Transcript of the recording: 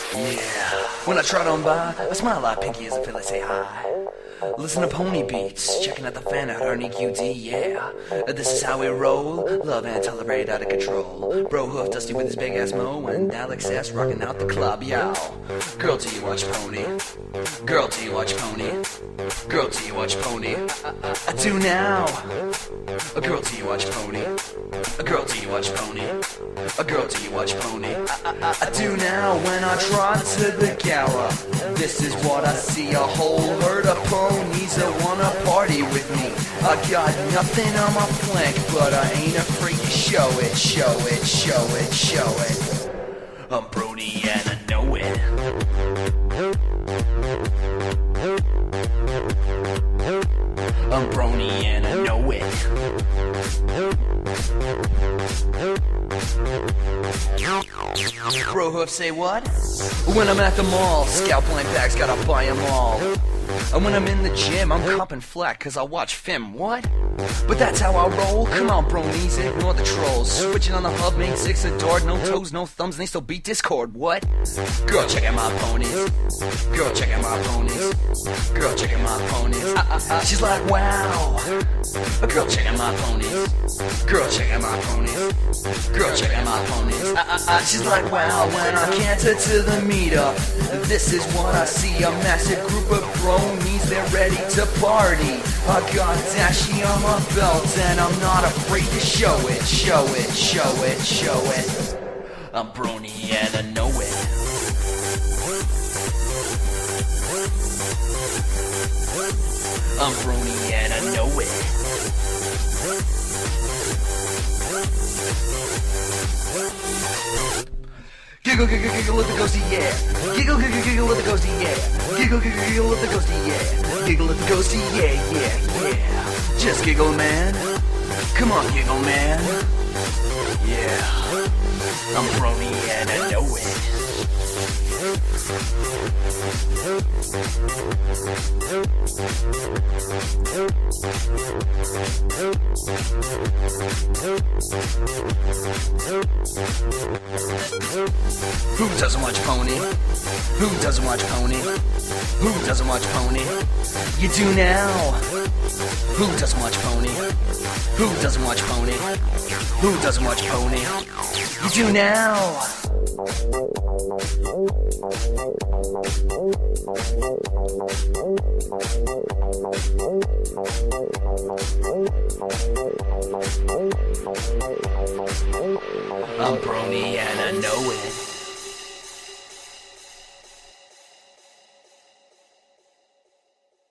Yeah. When I trot on by, I smile like Pinky as a Philly say hi. Listen to Pony Beats, checking out the fan out, Ernie QD, yeah. This is how we roll, love and tolerate out of control. Bro Hoof Dusty with his big ass mo, and Alex S rocking out the club, yow. Girl, do you watch Pony? Girl, do you watch Pony? Girl, do you watch Pony? I do now. A girl, do you watch Pony? A girl, do you watch Pony? A girl, do you watch Pony? I do now when I trot to the gower. This is what I see, a whole herd of ponies that wanna party with me. I got nothing on my flank, but I ain't afraid to show it, show it, show it, show it. I'm Brody and I know it. I'm Brony and I know it. Bro Hoof say what? When I'm at the mall, scalp blank bags, gotta buy them all. And when I'm in the gym, I'm copping flat cause I watch Fim, what? But that's how I roll, come on bronies, ignore the trolls. Switching on the hub, main six adored, no toes, no thumbs, and they still beat Discord, what? Girl, check out my ponies. Girl, check out my ponies. Girl, check out my ponies. She's like, wow. Girl, check out my ponies. Girl, check out my ponies. Girl, check out my ponies. She's like, wow, when I canter to the meetup, this is what I see, a massive group of bronies, they're ready to party. I got Dashi on my belt and I'm not afraid to show it, show it, show it, show it. I'm Brony and I know it. I'm Brony and I know it. Giggle, giggle, giggle with the ghosty, yeah. Giggle, giggle, giggle with the ghosty, yeah. Giggle, giggle, giggle with the ghosty, yeah. Giggle with the ghosty, yeah, yeah, yeah. Just giggle, man. Come on, giggle, man. Yeah. I'm Brony and I know it. Who doesn't watch Pony? Who doesn't watch Pony? Who doesn't watch Pony? You do now. Who doesn't watch Pony? Who doesn't watch Pony? Who doesn't watch Pony? You do now. I'm Brony and I know it.